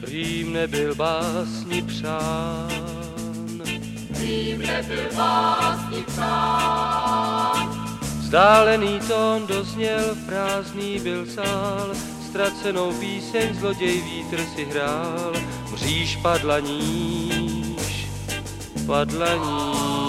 Řím nebyl básni psán. Řím nebyl básni psán. Vzdálený tón dozněl, prázdný byl sál, ztracenou píseň zloděj vítr si hrál. Mříž padla níž, padla níž.